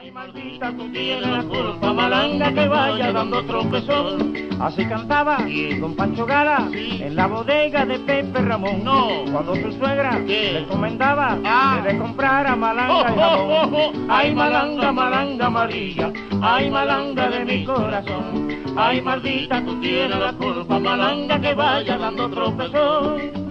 Ay, maldita, tú tienes la culpa, malanga, que vaya dando tropezón. Así cantaba don Pancho Gara en la bodega de Pepe Ramón. Cuando su suegra le encomendaba que le comprara malanga y jamón. Ay, malanga, malanga amarilla, ay, malanga de mi corazón. Ay, maldita, tú tienes la culpa, malanga, que vaya dando tropezón.